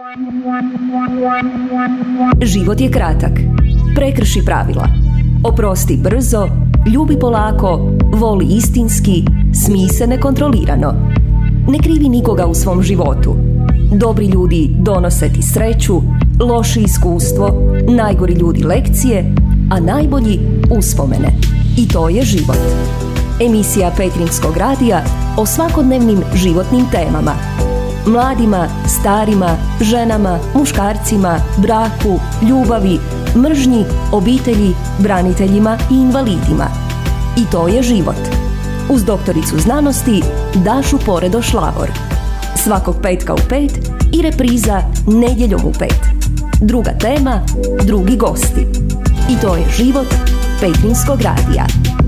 Život je kratak. Prekrši pravila. Oprosti brzo, ljubi polako, voli istinski, smij se nekontrolirano. Ne krivi nikoga u svom životu. Dobri ljudi donose ti sreću, loše iskustvo, najgori ljudi lekcije, a najbolji uspomene. I to je život. Emisija Petrinjskog radija o svakodnevnim životnim temama. Mladima, starima, ženama, muškarcima, braku, ljubavi, mržnji, obitelji, braniteljima i invalidima. I to je život. Uz doktoricu znanosti Dašu Poredoš-Lavor. Svakog petka u 5 i repriza nedjeljom u 5. Druga tema, drugi gosti. I to je život Petrinjskog radija.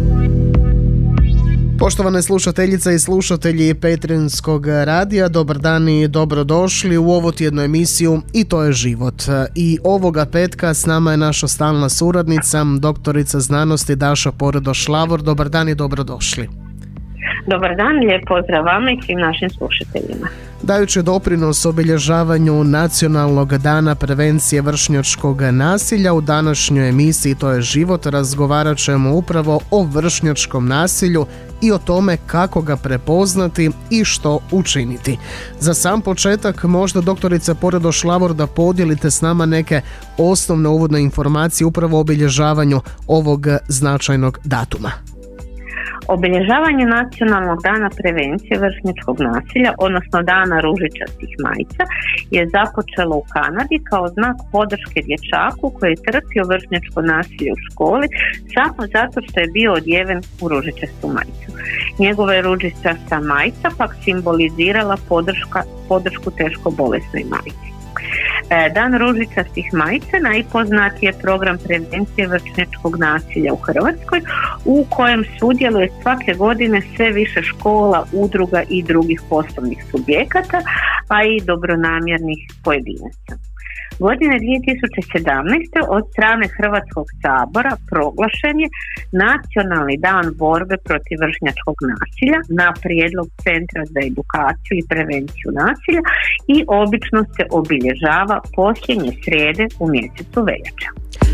Poštovane slušateljice i slušatelji Petrinjskog radija, dobar dan i dobrodošli u ovu tjednu emisiju I to je život. I ovoga petka s nama je naša stalna suradnica, doktorica znanosti Daša Poredoš-Lavor. Dobar dan i dobrodošli. Dobar dan, lijep pozdrav vama i svim našim slušateljima. Dajući doprinos obilježavanju Nacionalnog dana prevencije vršnjačkog nasilja, u današnjoj emisiji To je život razgovarat ćemo upravo o vršnjačkom nasilju i o tome kako ga prepoznati i što učiniti. Za sam početak možda doktorica Poredoš-Lavor da podijelite s nama neke osnovne uvodne informacije upravo o obilježavanju ovog značajnog datuma. Obilježavanje Nacionalnog dana prevencije vršnjačkog nasilja, odnosno dana ružičastih majica, je započelo u Kanadi kao znak podrške dječaku koji je trpio vršnjačko nasilje u školi samo zato što je bio odjeven u ružičastu majicu. Njegova je ružičasta majica pak simbolizirala podršku teško bolesnoj majici. Dan ružičastih majica najpoznatiji je program prevencije vršnjačkog nasilja u Hrvatskoj, u kojem sudjeluje svake godine sve više škola, udruga i drugih poslovnih subjekata, pa i dobronamjernih pojedinaca. Godine 2017. od strane Hrvatskog sabora proglašen je Nacionalni dan borbe protiv vršnjačkog nasilja na prijedlog Centra za edukaciju i prevenciju nasilja i obično se obilježava posljednje srijede u mjesecu veljače.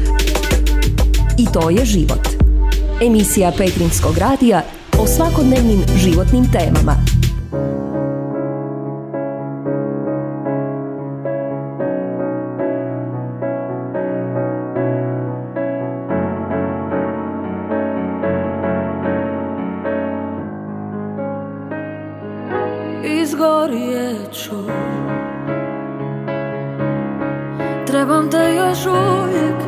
I to je život. Emisija Petrinjskog radija o svakodnevnim životnim temama. Izgorjet ću, trebam te još uvijek,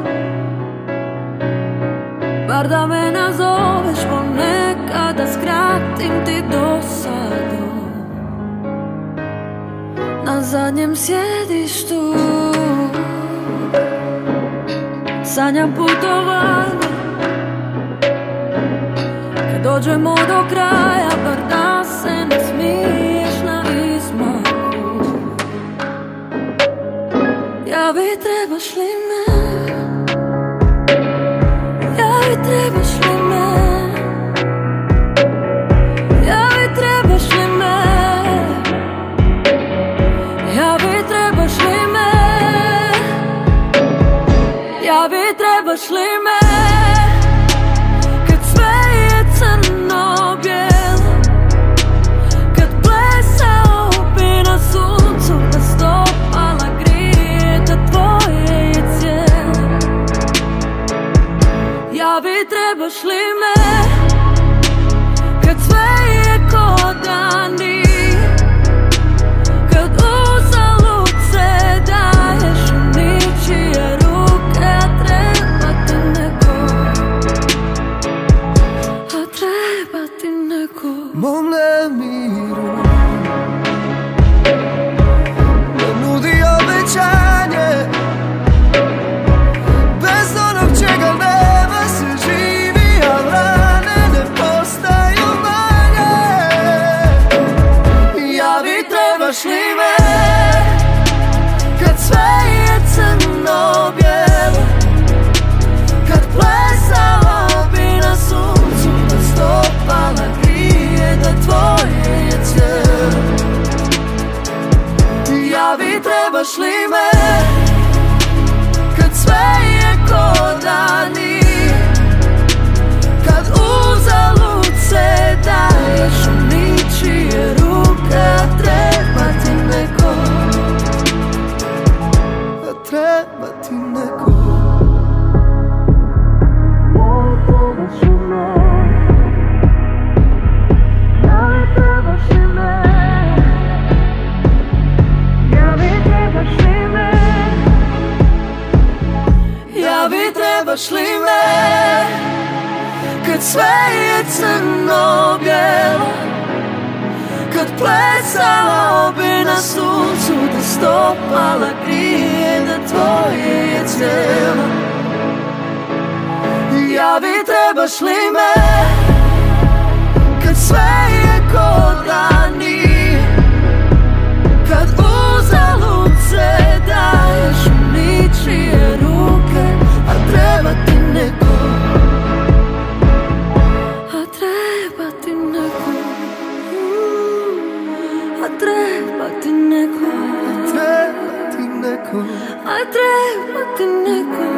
bar da me nazoveš ponekad, da skratim ti dosadu. Na zadnjem sjedištu sanjam putovanje, kad dođemo do kraja, bar da se ne smiješ na izmaku. Javi, trebaš li me? Javi, trebaš li me? Javi, trebaš li me? Javi, trebaš li me? Javi, trebaš li me? Kad sve je crno bijelo, kad plesao bi na suncu, da stopala grije, da tvoje je cijelo. Javi, trebaš trebaš li me, kad sve je ko dani, kad uzalud se daješ u ničije ruke, a treba ti neko, a treba ti neko. Trebaš li me, kad sve je crno-bijelo, kad plesala bi na suncu, da stopala grije, da tvoje je cijelo. Javi, trebaš li me, kad sve je ko dani, kad uzalud se daješ u ničije ruke, a treba ti neko, a treba ti neko, a treba ti neko, a treba ti neko, a treba ti neko.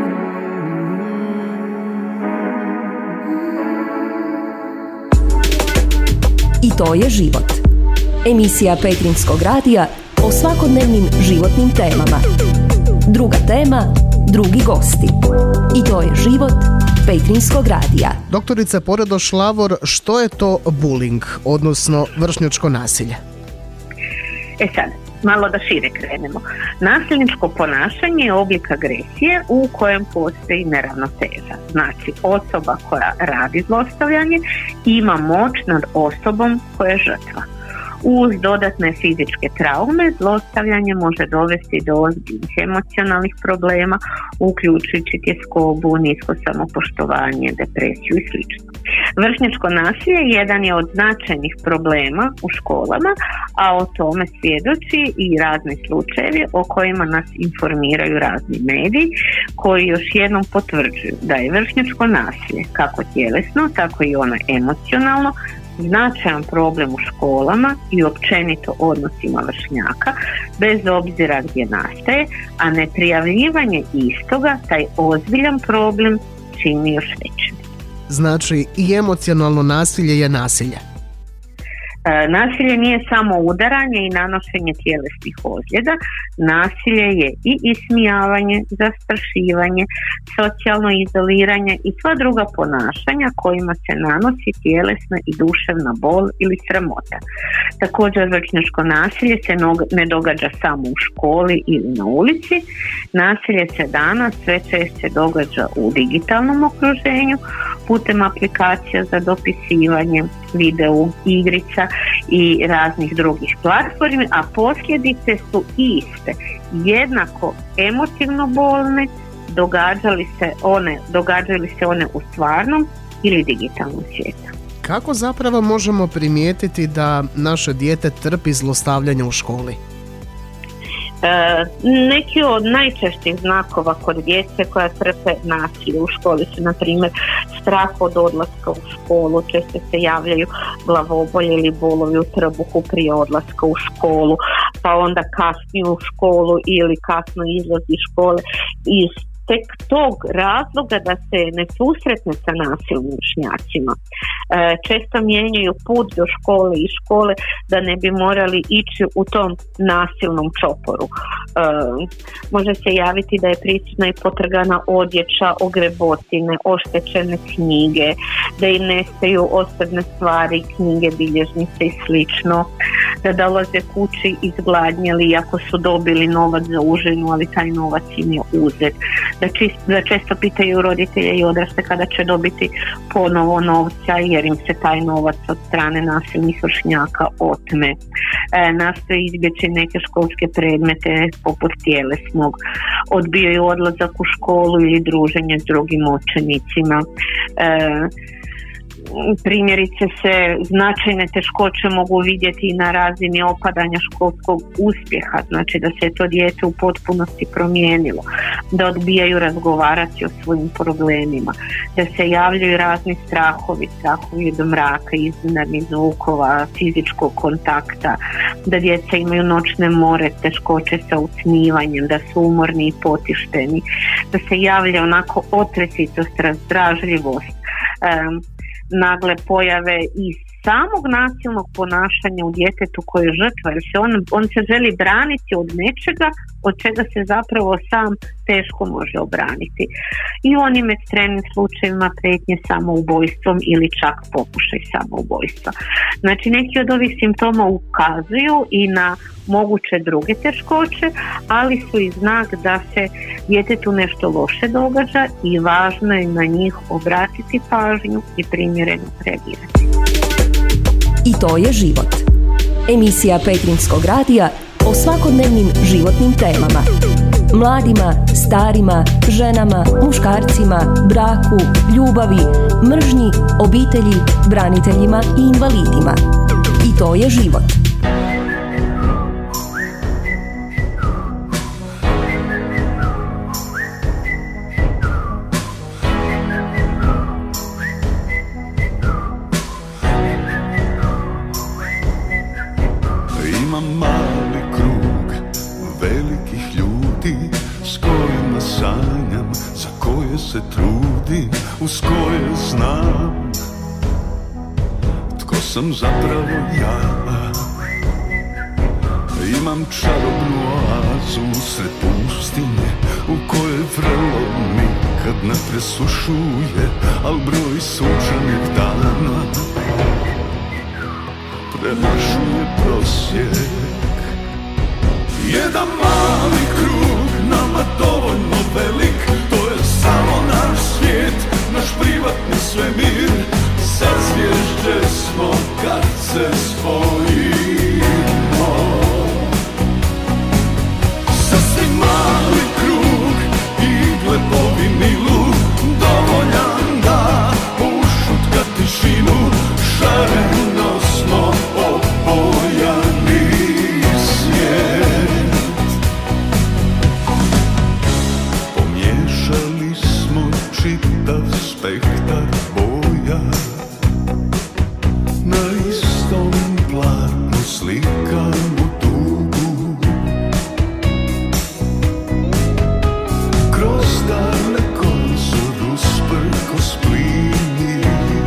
I to je život. Emisija Petrinjskog radija o svakodnevnim životnim temama. Druga tema, drugi gosti. I to je život Petrinjskog radija. Doktorice Poredoš-Lavor, što je to bullying, odnosno vršnjačko nasilje? Sad, malo da šire krenemo. Nasilničko ponašanje je oblik agresije u kojem postoji neravnoteža. Znači, osoba koja radi zlostavljanje ima moć nad osobom koja je žrtva. Uz dodatne fizičke traume zlostavljanje može dovesti do ozbiljnih emocionalnih problema, uključujući tjeskobu, nisko samopoštovanje, depresiju i sl. Vršnjačko nasilje jedan je od značajnih problema u školama, a o tome svjedoči i razni slučajevi o kojima nas informiraju razni mediji, koji još jednom potvrđuju da je vršnjačko nasilje kako tjelesno, tako i ono emocionalno značajan problem u školama i općenito odnosima vršnjaka, bez obzira gdje nastaje, a neprijavljivanje istoga taj ozbiljan problem čini još većim. Znači, i emocionalno nasilje je nasilje. Nasilje nije samo udaranje i nanošenje tjelesnih ozljeda, nasilje je i ismijavanje, zastrašivanje, socijalno izoliranje i sva druga ponašanja kojima se nanosi tjelesna i duševna bol ili sramota. Također vršnjačko nasilje se ne događa samo u školi ili na ulici, nasilje se danas sve češće događa u digitalnom okruženju putem aplikacija za dopisivanje, video igrica i raznih drugih platformi, a posljedice su iste, jednako emotivno bolne, događaju li se one u stvarnom ili digitalnom svijetu. Kako zapravo možemo primijetiti da naše dijete trpi zlostavljanje u školi? Neki od najčešćih znakova kod djece koja trpe nasilje u školi su, na primjer, strah od odlaska u školu, često se javljaju glavobolje ili bolovi u trbuhu prije odlaska u školu, pa onda kasnije u školu ili kasno izlazi iz škole iz tek tog razloga da se ne susretne sa nasilnim vršnjacima. Često mijenjaju put do škole i škole da ne bi morali ići u tom nasilnom čoporu. Može se javiti da je prisutna i potrgana odjeća, ogrebotine, oštećene knjige, da im nestaju osobne stvari, knjige, bilježnice i slično, da dolaze kući izgladnjeli iako su dobili novac za užinu, ali taj novac im je uzet. Da često pitaju roditelje i odrasle kada će dobiti ponovo novca jer im se taj novac od strane nasilnih vršnjaka otme. Nastoje izbjeći neke školske predmete poput tjelesnog, odbijaju odlazak u školu ili druženje s drugim učenicima. primjerice se značajne teškoće mogu vidjeti i na razini opadanja školskog uspjeha, znači da se to dijete u potpunosti promijenilo, da odbijaju razgovarati o svojim problemima, da se javljaju razni strahovi od mraka, iznenadnih zvukova, fizičkog kontakta, da djeca imaju noćne more, teškoće sa ucnivanjem, da su umorni i potišteni, da se javlja onako otresitost, razdražljivost, nagle pojave i samog nasilnog ponašanja u djetetu koje je žrtva, jer on se želi braniti od nečega od čega se zapravo sam teško može obraniti. I u onim ekstremnim slučajevima prijetnje samoubojstvom ili čak pokušaj samoubojstva. Znači neki od ovih simptoma ukazuju i na moguće druge teškoće, ali su i znak da se djetetu nešto loše događa i važno je na njih obratiti pažnju i primjereno reagirati. I to je život. Emisija Petrinjskog radija o svakodnevnim životnim temama. Mladima, starima, ženama, muškarcima, braku, ljubavi, mržnji, obitelji, braniteljima i invalidima. I to je život. Mali krug velikih ljudi s kojima sanjam, za koje se trudim, uz koje znam tko sam zapravo ja. Imam čarobnu oazu sred pustinje u kojoj vrelo nikad ne presušuje, al broj sunčanih dana premašuje prosjek. Jedan mali krug, nama dovoljno velik, to je samo naš svijet, naš privatni svemir. Sazvježđe smo kad se spojimo. Sasvim mali krug, igle po vinilu, dovoljan da ušutka tišinu. Šareno smo opojani svijet. Pomiješali smo čitav spektar boja, na istom platnu slikamo tugu. Kroz daleko zoru sprkos plini,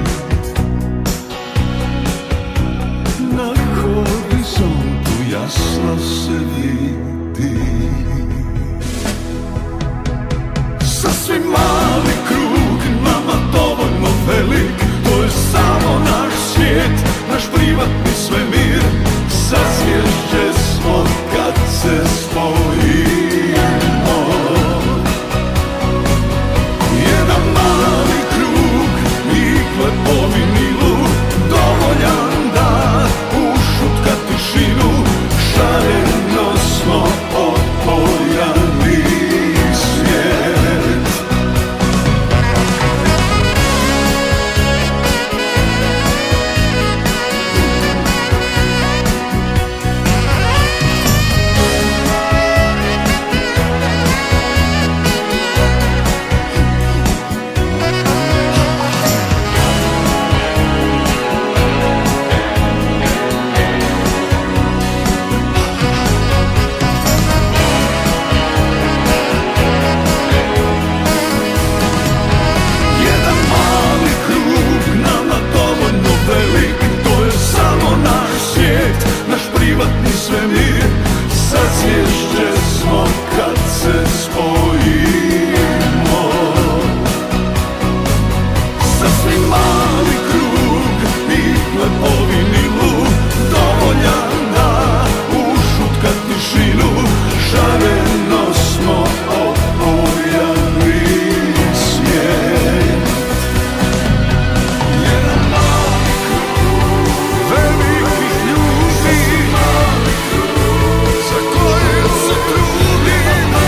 na horizontu jasno se vidi. Sasvim mali krug, nama dovoljno velik, to je samo naš svijet, naš privatni svemir. Sazvježđe smo kad se spojimo. Jedan mali krug, igle po vinilu, dovoljan da ušutka tišinu. Šareno smo opojani svijet. Privatni svemir, sazvježđe smo kad se spojimo. Sasvim mali krug, igle po vinilu, dovoljan da ušutka tišinu. Šareno smo opojani svijet. Jedan mali krug velikih ljudi, za koje se trudim,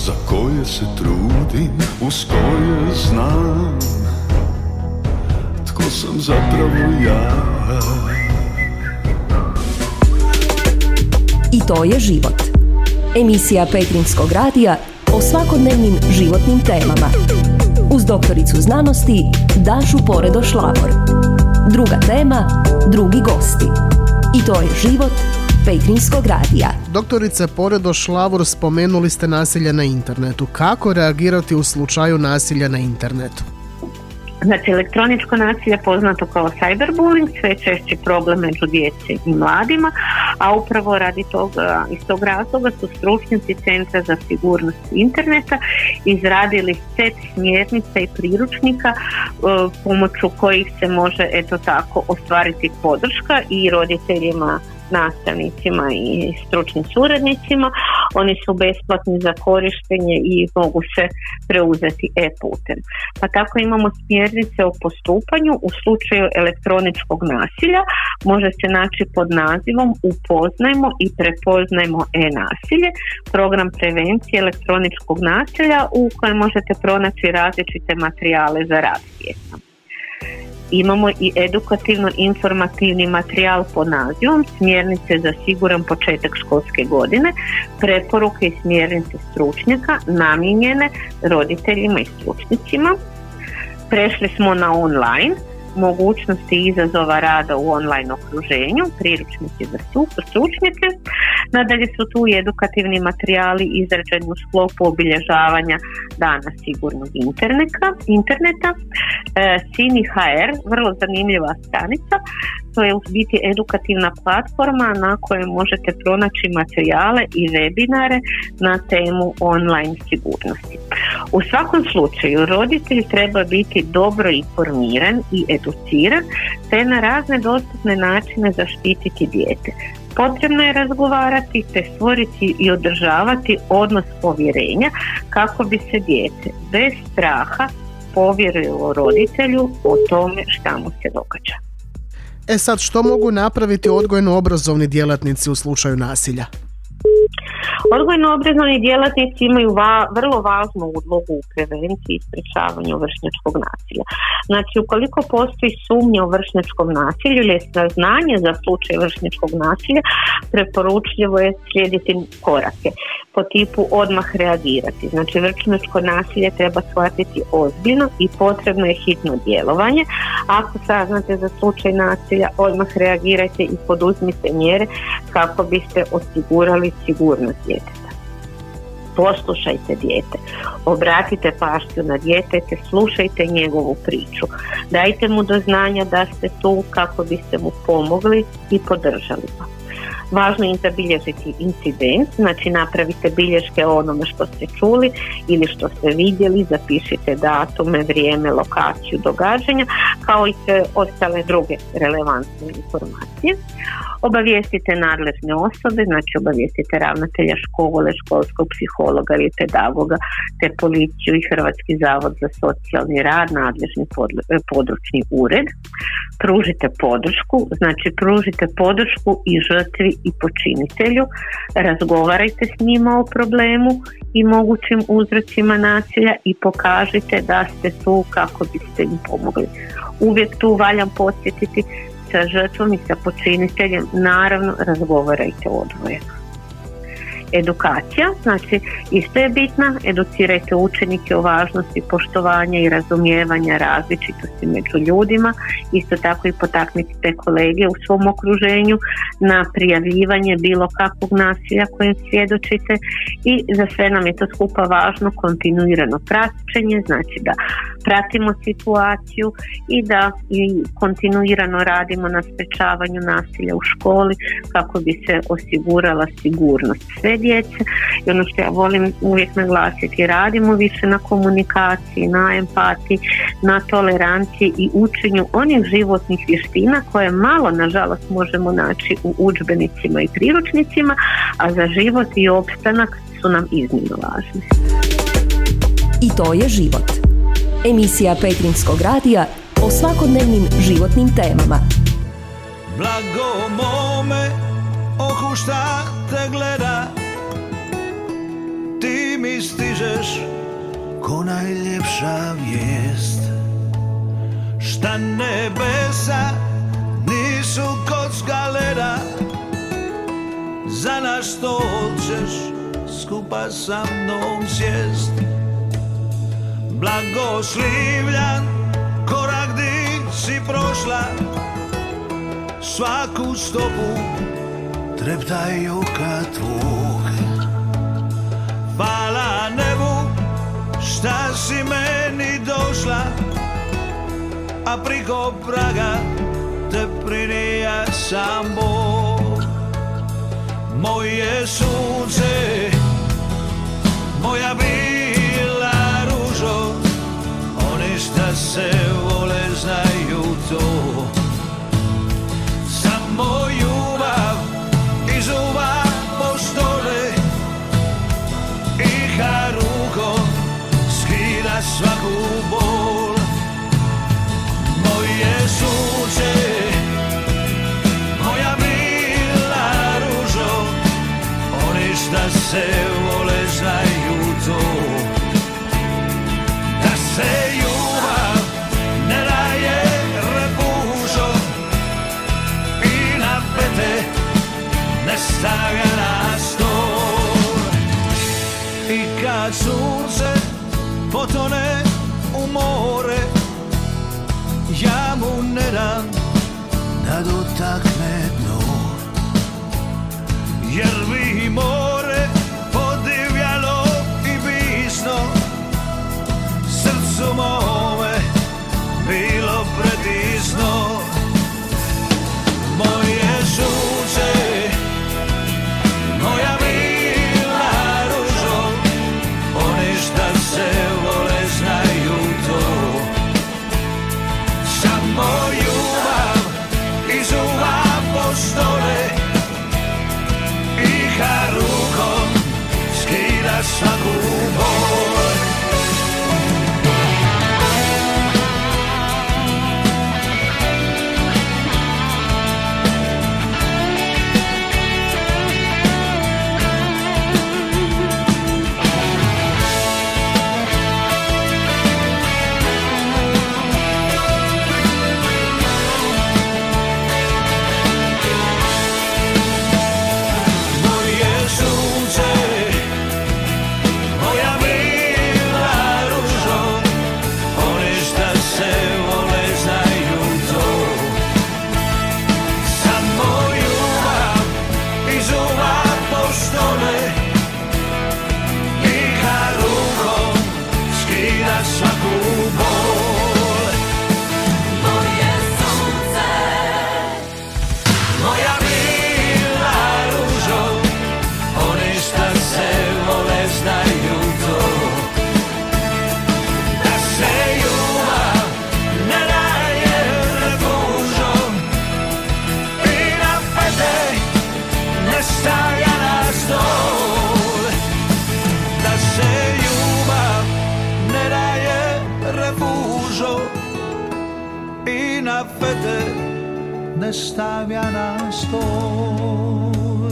za koje se trudim, uz koje znam tko sam zapravo ja. I to je život. Emisija Petrinjskog radija o svakodnevnim životnim temama. Uz doktoricu znanosti Dašu Poredoš-Lavor. Druga tema, drugi gosti. I to je život Petrinjskog radija. Doktorice Poredoš-Lavor, spomenuli ste nasilje na internetu. Kako reagirati u slučaju nasilja na internetu? Znači, elektroničko nasilje, poznato kao cyberbullying, sve češći problem među djece i mladima, a upravo radi toga, iz tog razloga su stručnjaci Centra za sigurnost interneta izradili set smjernica i priručnika pomoću kojih se može ostvariti podrška i roditeljima, nastavnicima i stručnim suradnicima. Oni su besplatni za korištenje i mogu se preuzeti e-putem. Pa tako imamo smjernice o postupanju u slučaju elektroničkog nasilja. Može se naći pod nazivom Upoznajmo i prepoznajmo e-nasilje, program prevencije elektroničkog nasilja u kojem možete pronaći različite materijale za rad s djecom. Imamo i edukativno-informativni materijal pod nazivom Smjernice za siguran početak školske godine, preporuke i smjernice stručnjaka namijenjene roditeljima i stručnicima. Prešli smo na online, mogućnosti i izazova rada u online okruženju, priručnici za stručnjake. Nadalje su tu i edukativni materijali izrađeni u sklopu obilježavanja Dana sigurnog interneta. Cini.hr, vrlo zanimljiva stranica, to je u biti edukativna platforma na kojoj možete pronaći materijale i webinare na temu online sigurnosti. U svakom slučaju roditelj treba biti dobro informiran i educiran te na razne dostupne načine zaštititi dijete. Potrebno je razgovarati te stvoriti i održavati odnos povjerenja kako bi se dijete bez straha povjerilo roditelju o tome šta mu se događa. Sad, što mogu napraviti odgojno-obrazovni djelatnici u slučaju nasilja? Odgojno-obrazovni djelatnici imaju vrlo važnu ulogu u prevenciji i sprečavanju vršnjačkog nasilja. Znači, ukoliko postoji sumnja o vršnjačkom nasilju ili saznanje za slučaj vršnjačkog nasilja, preporučljivo je slijediti korake po tipu odmah reagirati. Znači, vršnjačko nasilje treba shvatiti ozbiljno i potrebno je hitno djelovanje. Ako saznate za slučaj nasilja, odmah reagirajte i poduzmite mjere kako biste osigurali sigurnost djeteta. Poslušajte dijete, obratite pažnju na dijete te slušajte njegovu priču. Dajte mu do znanja da ste tu kako biste mu pomogli i podržali ga. Važno je zabilježiti incident, znači napravite bilješke o onome što ste čuli ili što ste vidjeli, zapišite datume, vrijeme, lokaciju događanja, kao i sve ostale druge relevantne informacije. Obavijestite nadležne osobe, znači obavijestite ravnatelja škole, školskog psihologa ili pedagoga, te policiju i Hrvatski zavod za socijalni rad, nadležni područni ured. Pružite podršku, znači pružite podršku i žrtvi i počinitelju, razgovarajte s njima o problemu i mogućim uzrocima nasilja i pokažite da ste tu kako biste im pomogli. Uvijek tu valjam podsjetiti, sa žrtvom i sa počiniteljem naravno razgovarajte odvojeno. Edukacija, znači isto je bitna, educirajte učenike o važnosti poštovanja i razumijevanja različitosti među ljudima, isto tako i potaknite kolege u svom okruženju na prijavljivanje bilo kakvog nasilja kojem svjedočite i za sve nam je to skupa važno kontinuirano praćenje, znači da pratimo situaciju i da i kontinuirano radimo na sprečavanju nasilja u školi kako bi se osigurala sigurnost sve djece. I ono što ja volim uvijek naglasiti, radimo više na komunikaciji, na empatiji, na toleranciji i učenju onih životnih vještina koje malo nažalost možemo naći u udžbenicima i priručnicima, a za život i opstanak su nam iznimno važni. I to je život. Emisija Petrinjskog radija o svakodnevnim životnim temama. Blago mome oku šta te gleda, ti mi stižeš ko najljepša vijest. Šta nebesa nisu kocka leda, za naš stol ćeš skupa sa mnom sjest. Blagoslivljan korak di si prošla, svaku stopu treptaj oka tvog. Hvala nebu šta si meni došla, a priko praga te prinija sam Bog. Moje sunce, moja bila ružo, oni šta se vole znaju to. Samo ljubav iz uva postole i rukom skida svaku bol. Moje sunce, moja bila ružo, oni šta se vole znaju to. Da se ljubav ne daje repužo i na pete ne stavlja na stol. I kad sunce potone u more, ja mu ne dam da dotakne dno, jer bi more podivljalo i bisno srcu mome bilo pretisno. Moje sunce, moja bila ružo, oni šta se vole znaju to. Samo ljubav iz uva postole i rukom skida svaku bol. Ne stavlja na stol.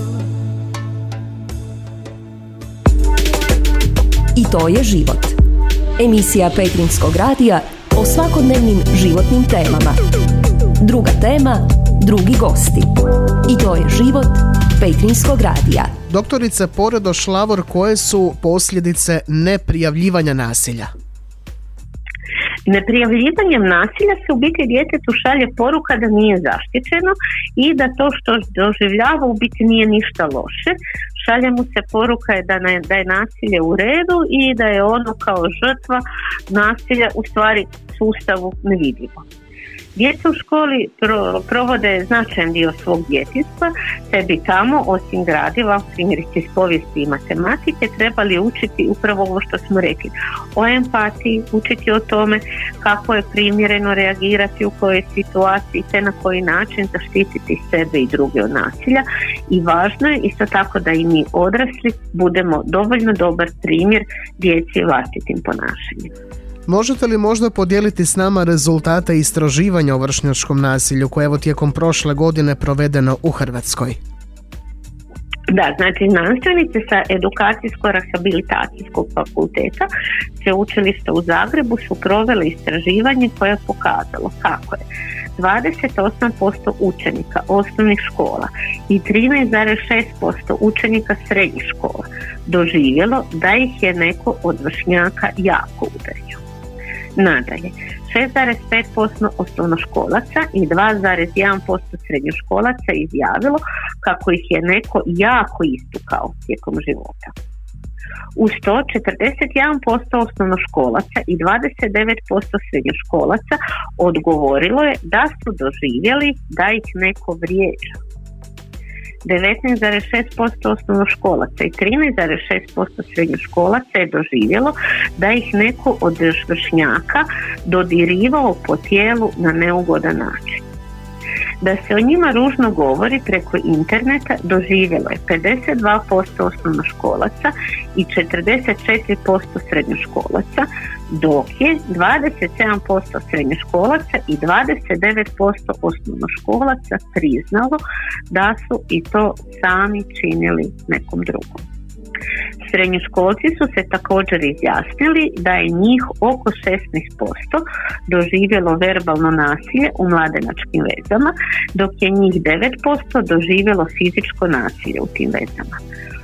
I to je život. Emisija Petrinjskog radija o svakodnevnim životnim temama. Druga tema, drugi gosti. I to je život Petrinjskog radija. Doktorice Poredo Šlavor, koje su posljedice neprijavljivanja nasilja? Neprijavljivanjem nasilja se u biti djetetu šalje poruka da nije zaštićeno i da to što doživljava u biti nije ništa loše. Šalje mu se poruka da je nasilje u redu i da je ono kao žrtva nasilja u stvari sustavu nevidljivo. Djeca u školi provode značajan dio svog djetinjstva, te bi tamo, osim gradiva, primjerice iz povijesti i matematike, trebali učiti upravo ovo što smo rekli. O empatiji, učiti o tome kako je primjereno reagirati u kojoj situaciji, te na koji način zaštititi sebe i druge od nasilja. I važno je isto tako da i mi odrasli budemo dovoljno dobar primjer djeci vlastitim ponašanjem. Možete li možda podijeliti s nama rezultate istraživanja o vršnjačkom nasilju koje je tijekom prošle godine provedeno u Hrvatskoj? Da, znači znanstvenici sa Edukacijsko-rehabilitacijskog fakulteta Sveučilišta u Zagrebu su proveli istraživanje koje je pokazalo kako je 28% učenika osnovnih škola i 13,6% učenika srednjih škola doživjelo da ih je neko od vršnjaka jako udario. Nadalje, 6,5% osnovnoškolaca i 2,1% srednjoškolaca izjavilo kako ih je neko jako istukao tijekom života. Uz to 41% osnovnoškolaca i 29% srednjoškolaca odgovorilo je da su doživjeli da ih neko vrijeđa. 19,6% osnovnoškolaca i 13,6% srednjoškolaca je doživjelo da ih neko od vršnjaka dodirivao po tijelu na neugodan način. Da se o njima ružno govori preko interneta doživjelo je 52% osnovnoškolaca i 44% srednjoškolaca, dok je 27% srednjoškolaca i 29% osnovnoškolaca priznalo da su i to sami činili nekom drugom. Srednjoškolci su se također izjasnili da je njih oko 16% doživjelo verbalno nasilje u mladenačkim vezama, dok je njih 9% doživjelo fizičko nasilje u tim vezama.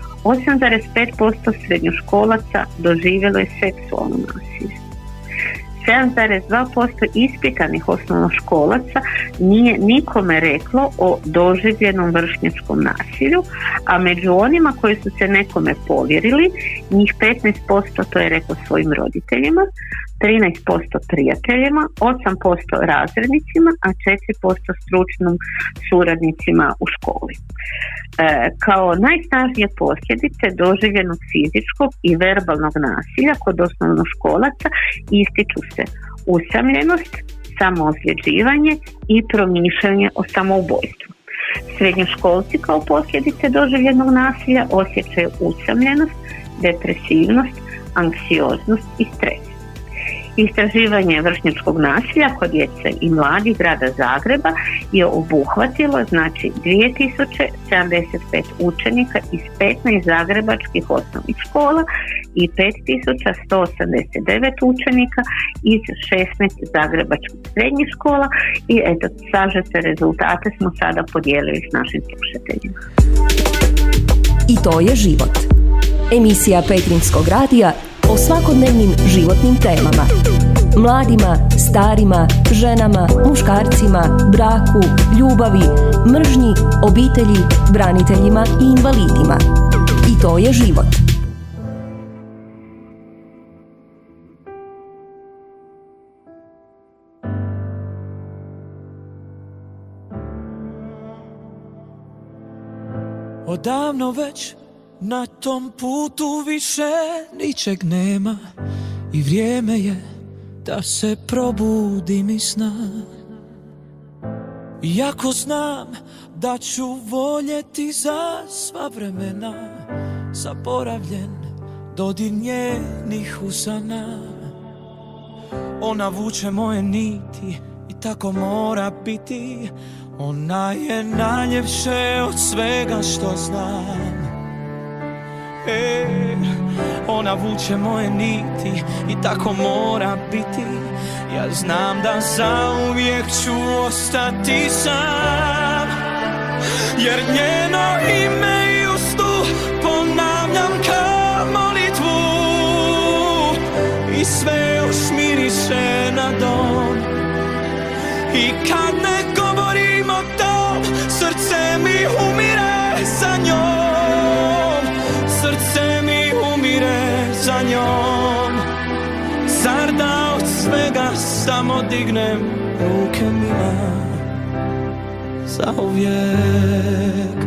8,5% srednjoškolaca doživjelo je seksualno nasilje. 7,2% ispitanih osnovnoškolaca nije nikome reklo o doživljenom vršnjačkom nasilju, a među onima koji su se nekome povjerili, njih 15% to je reklo svojim roditeljima, 13% prijateljima, 8% razrednicima, a 4% stručnim suradnicima u školi. Kao najsnažnije posljedice doživljenog fizičkog i verbalnog nasilja kod osnovnoškolaca ističu se usamljenost, samoozljeđivanje i promišljanje o samoubojstvu. Srednjoškolci kao posljedice doživljenog nasilja osjećaju usamljenost, depresivnost, anksioznost i stres. Istraživanje vršnjačkog nasilja kod djece i mladih grada Zagreba je obuhvatilo 2075 učenika iz 15 zagrebačkih osnovnih škola i 5189 učenika iz 16 zagrebačkih srednjih škola i eto, sažete rezultate smo sada podijelili s našim slušateljima. I to je život. Emisija Petrinjskog radija o svakodnevnim životnim temama. Mladima, starima, ženama, muškarcima, braku, ljubavi, mržnji, obitelji, braniteljima i invalidima. I to je život. Odavno već na tom putu više ničeg nema i vrijeme je da se probudim iz sna. Iako znam da ću voljeti za sva vremena, zaboravljen dodir njenih usana. Ona vuče moje niti i tako mora biti. Ona je najljepše od svega što znam. Ona vuče moje niti i tako mora biti. Ja znam da zauvijek ću ostati sam, jer njeno ime i ustu ponavljam kao molitvu. I sve još miriše na dom. I kad ne govorim o tom, srce mi umire za njom. Srce mi umire za njom. Zar da od svega samo dignem ruke mila zauvijek.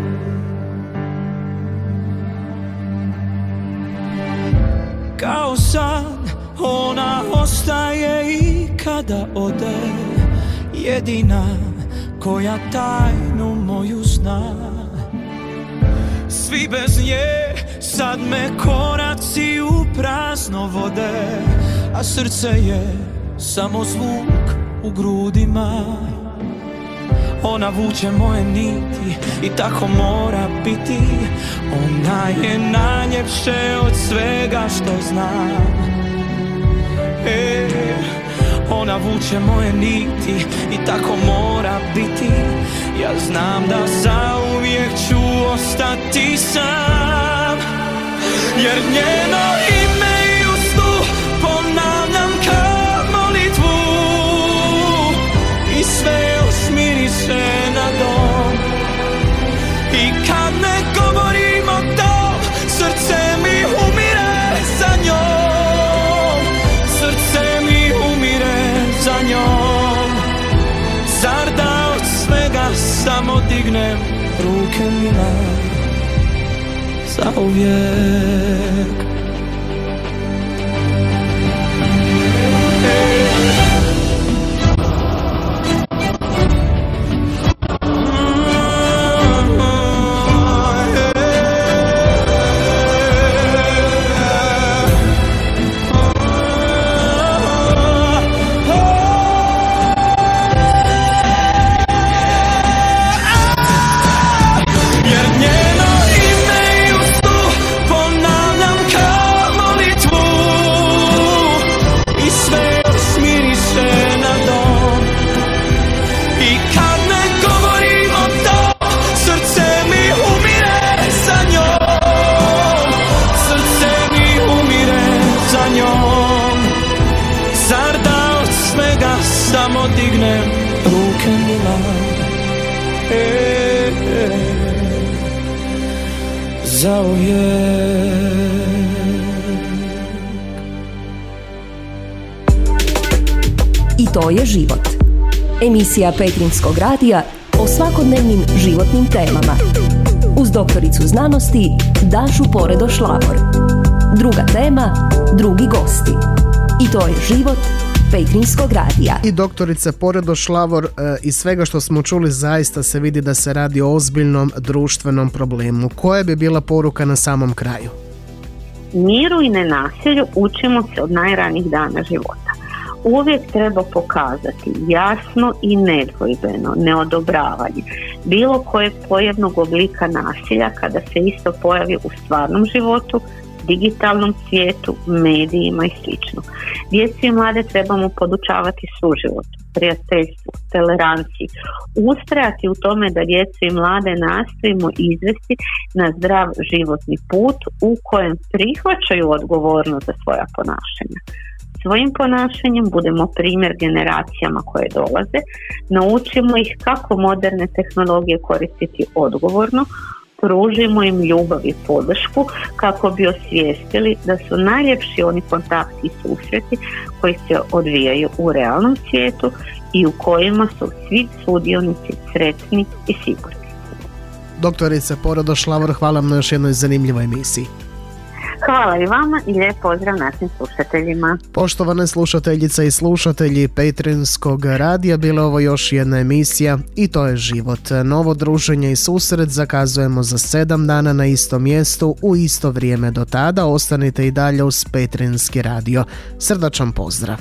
Kao san ona ostaje i kada ode, jedina koja tajnu moju zna. Svi bez nje sad me koraci u prazno vode, a srce je samo zvuk u grudima. Ona vuče moje niti i tako mora biti. Ona je najljepše od svega što znam. Ona vuče moje niti i tako mora biti. Ja znam da zauvijek ću ostati sam. Jer njeno ime i u snu ponavljam kao molitvu. I sve još miriše na dom. I kad ne govorim o tom, srce mi umire za njom. Srce mi umire za njom. Zar da od svega samo dignem ruke mila za uvijek. Samo dignem ruke mila za uvijek. I to je život. Emisija Petrinjskog radija o svakodnevnim životnim temama. Uz doktoricu znanosti Dašu Poredoš-Lavor. Druga tema, drugi gosti. I to je život Petrinjskog radija. I doktorice Poredoš-Lavor, iz svega što smo čuli zaista se vidi da se radi o ozbiljnom društvenom problemu. Koja bi bila poruka na samom kraju? Miru i nenasilju učimo se od najranijih dana života. Uvijek treba pokazati jasno i nedvojbeno neodobravanje bilo kojeg pojavnog oblika nasilja kada se isto pojavi u stvarnom životu, digitalnom svijetu, medijima i sl. Djecu i mlade trebamo podučavati suživotu, prijateljstvu, toleranciji, ustrajati u tome da djecu i mlade nastojimo izvesti na zdrav životni put u kojem prihvaćaju odgovornost za svoja ponašanja. Svojim ponašanjem budemo primjer generacijama koje dolaze, naučimo ih kako moderne tehnologije koristiti odgovorno, pružimo im ljubav i podršku kako bi osvijestili da su najljepši oni kontakti i susreti koji se odvijaju u realnom svijetu i u kojima su svi sudionici sretni i sigurni. Doktorice Poredoš-Lavor, hvala vam na još jednoj zanimljivoj emisiji. Hvala i vama i lijep pozdrav našim slušateljima. Poštovane slušateljice i slušatelji Petrinjskog radija, bila ovo još jedna emisija I to je život. Novo druženje i susret zakazujemo za 7 dana na istom mjestu u isto vrijeme. Do tada ostanite i dalje uz Petrinjski radio. Srdačan pozdrav.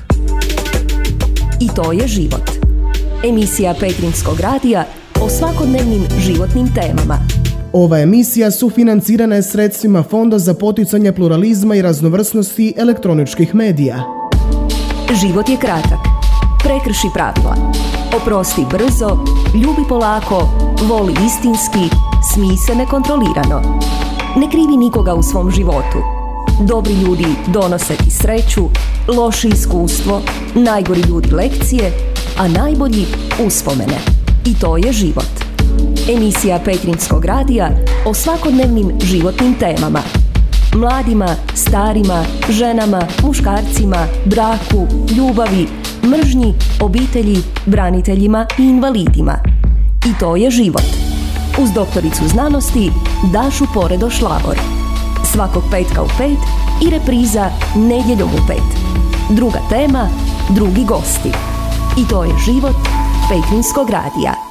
I to je život. Emisija Petrinjskog radija o svakodnevnim životnim temama. Ova emisija sufinancirana je sredstvima Fonda za poticanje pluralizma i raznovrsnosti elektroničkih medija. Život je kratak. Prekrši pravila. Oprosti brzo, ljubi polako, voli istinski, smij se nekontrolirano. Ne krivi nikoga u svom životu. Dobri ljudi donose ti sreću, loši iskustvo, najgori ljudi lekcije, a najbolji uspomene. I to je život. Emisija Petrinjskog radija o svakodnevnim životnim temama. Mladima, starima, ženama, muškarcima, braku, ljubavi, mržnji, obitelji, braniteljima i invalidima. I to je život. Uz doktoricu znanosti Dašu Poredoš-Lavor. Svakog petka u 5 i repriza nedjeljom u 5. Druga tema, drugi gosti. I to je život Petrinjskog radija.